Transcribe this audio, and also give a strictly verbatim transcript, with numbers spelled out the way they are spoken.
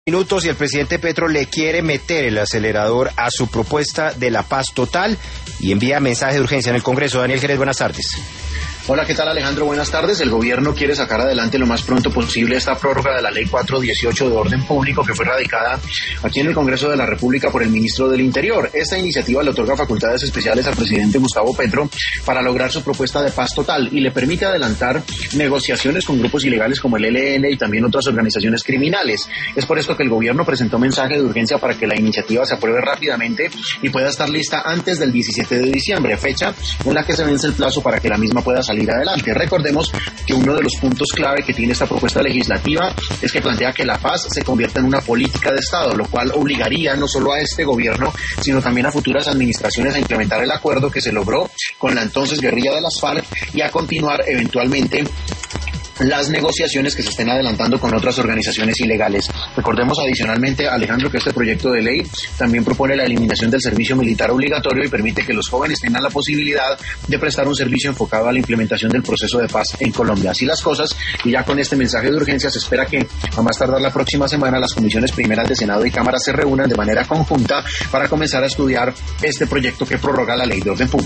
Minutos y el presidente Petro le quiere meter el acelerador a su propuesta de la paz total y envía mensaje de urgencia en el Congreso. Daniel Jerez, buenas tardes. Hola, ¿qué tal, Alejandro? Buenas tardes. El gobierno quiere sacar adelante lo más pronto posible esta prórroga de la ley cuatro dieciocho de orden público que fue radicada aquí en el Congreso de la República por el ministro del Interior. Esta iniciativa le otorga facultades especiales al presidente Gustavo Petro para lograr su propuesta de paz total y le permite adelantar negociaciones con grupos ilegales como el E L N y también otras organizaciones criminales. Es por esto que el gobierno presentó mensaje de urgencia para que la iniciativa se apruebe rápidamente y pueda estar lista antes del diecisiete de diciembre, fecha en la que se vence el plazo para que la misma pueda salir adelante. Recordemos que uno de los puntos clave que tiene esta propuesta legislativa es que plantea que la paz se convierta en una política de Estado, lo cual obligaría no solo a este gobierno, sino también a futuras administraciones a implementar el acuerdo que se logró con la entonces guerrilla de las FARC y a continuar eventualmente las negociaciones que se estén adelantando con otras organizaciones ilegales. Recordemos adicionalmente, Alejandro, que este proyecto de ley también propone la eliminación del servicio militar obligatorio y permite que los jóvenes tengan la posibilidad de prestar un servicio enfocado a la implementación del proceso de paz en Colombia. Así las cosas, y ya con este mensaje de urgencia se espera que a más tardar la próxima semana las comisiones primeras de Senado y Cámara se reúnan de manera conjunta para comenzar a estudiar este proyecto que prorroga la ley de orden público.